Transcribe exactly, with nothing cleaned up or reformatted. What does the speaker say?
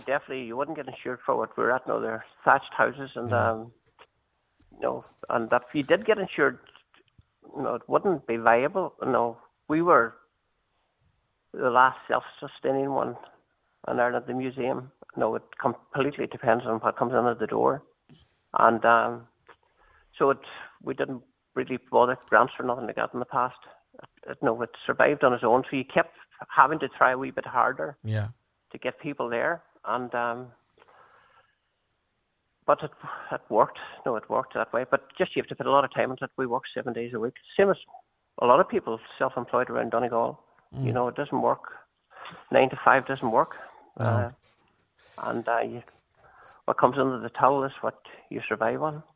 definitely you wouldn't get insured for what we're at now. They're thatched houses, and Yeah. um, you know, and if you did get insured, you know, it wouldn't be viable. You know, we were the last self-sustaining one in Ireland, the museum. You know, it completely depends on what comes in at the door, and um, so it we didn't really bother grants or nothing like that in the past. It, it, no, it survived on its own. So you kept having to try a wee bit harder Yeah. to get people there, and um, but it it worked. No, it worked that way. But just you have to put a lot of time into it. We work seven days a week, same as a lot of people self-employed around Donegal. Mm. You know, it doesn't work. Nine to five doesn't work, no. uh, and uh, you, what comes under the towel is what you survive on.